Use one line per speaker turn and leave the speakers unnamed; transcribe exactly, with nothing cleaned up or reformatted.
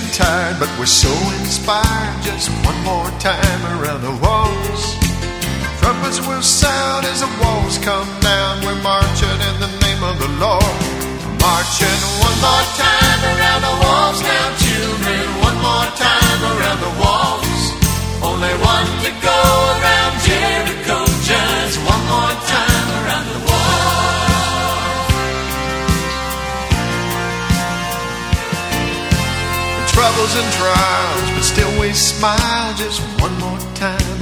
getting tired, but we're so inspired. Just one more time around the walls. Trumpets will sound as the walls come down. We're marching in the name of the Lord. Marching one more time around the walls now, children. One more time around the walls. Only one to go around Jericho. Just one more time around the walls. The troubles and trials, but still we smile. Just one more time